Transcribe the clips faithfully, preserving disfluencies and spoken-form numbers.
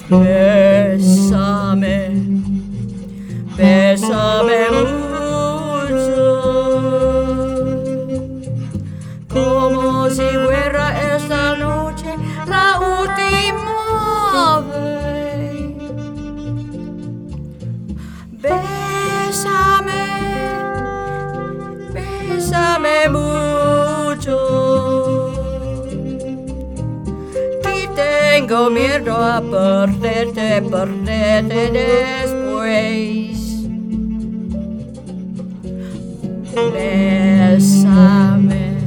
Bésame, bésame mucho, como si fuera esta noche la última vez. Bésame, bésame mucho, y tengo miedo a perderte, perderte después. Bésame,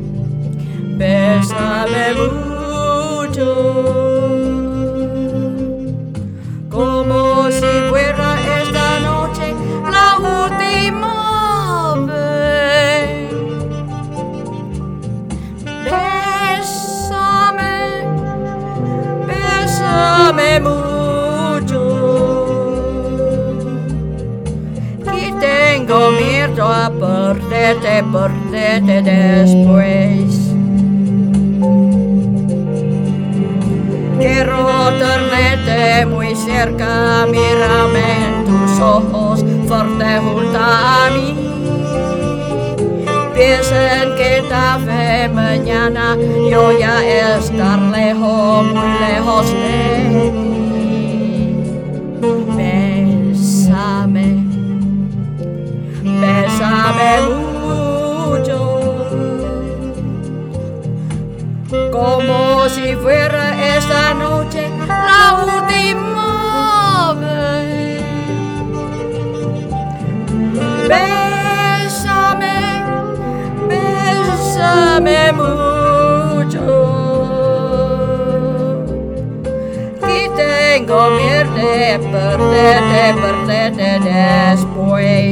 bésame mucho, como si fuera esta noche la última vez. Bésame, bésame mucho, y tengo miedo a perderte, perderte después. Quiero tenerte muy cerca, mírame en tus ojos, fuerte junto a mí. Piensa en que tarde mañana yo ya estar lejos, muy lejos de ti. Bésame, bésame mucho, como si fuera esta noche la última vez. Bésame, bésame mucho, y tengo miedo de perderte, perderte después.